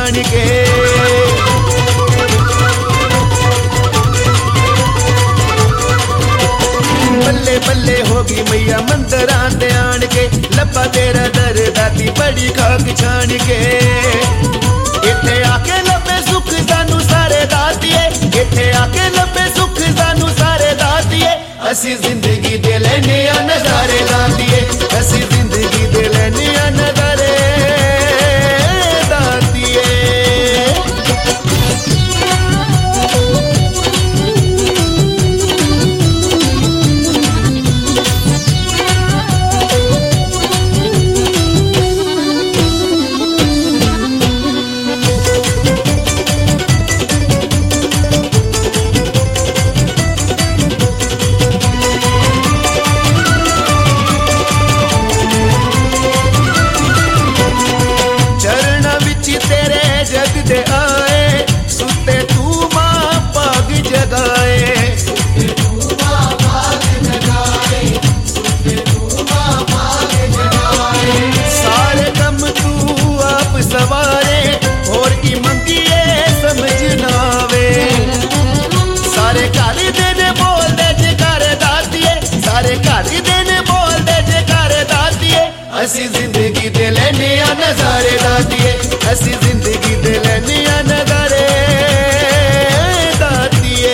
छान के। बल्ले बल्ले होगी मैया मंदरां ते आन के, लब्बा तेरा दर दाती बड़ी खाक छान के। इत्थे आके लब्बे सुख सानू सारे दातिए, इत्थे आके लब्बे सुख सानू सारे दातिए। असी जिंदगी दे लैने आ नजारे दातिए, असी जिंदगी दे लैने आ नजारे दातिए। दे आए सुते तू मां पाग जगाए, सुते तू मां पाग जगाए, सुते तू मां पाग जगाए। सारे कम तू आप सवारे, और की मंगिए समझ ना आवे। सारे घर देने बोल दे जयकारे दातिए, सारे घर देने बोल दे जयकारे दातिए। असी जिंदगी दे लैने आ नजारे दातिए, असी जिंदगी दे लैने आ नजारे दातिए।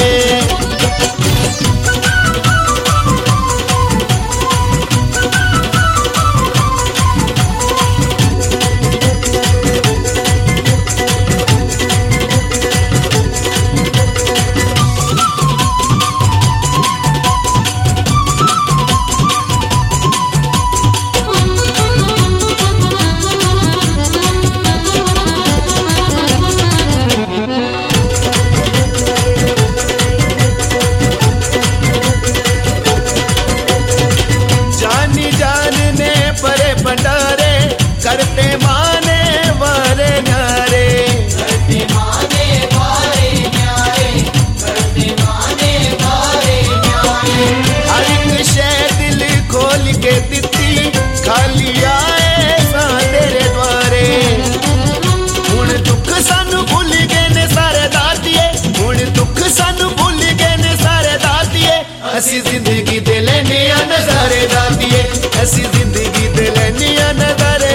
भंडारे करते माने वारे न्यारे, करते माने वारे न्यारे, करते माने वारे न्यारे। हर एक शै दिल खोल के दिती, खाली आए सा तेरे द्वारे। हुण दुख सानू भुल गए ने सारे दातिए, हुण दुख सानू भुल गए ने सारे दातिए। असी जिंदगी दे लैने आ नजारे दातिए, असी जिंदगी दे लैने आ नजारे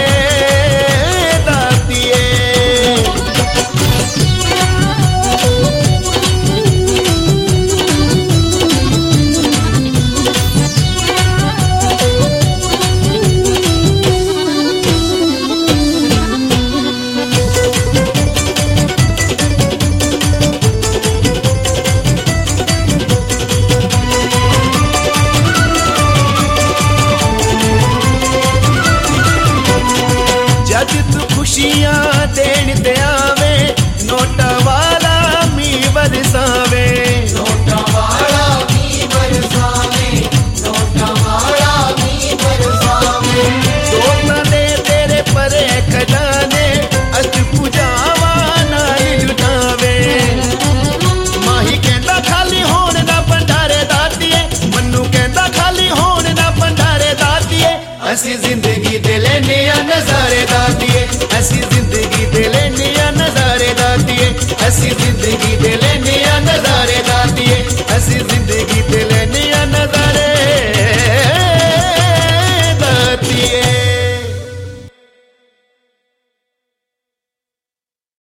दातिए। खुशियां देन ते आवे, नोटा वाला मी बरसावे, नोटा वाला मी बरसावे, नोटा वाला मी बरसावे। दोता दे तेरे परे खजाने, अज पूजावा नाल लुटावे। माही कहंदा खाली होण ना भंडारे दातिए, मन्नू कहंदा खाली होण ना भंडारे दातिए। असी जिंदगी दे लैने आ नजारे दातिए, असी जिंदगी दे लैने आ नजारे दातिए, असी जिंदगी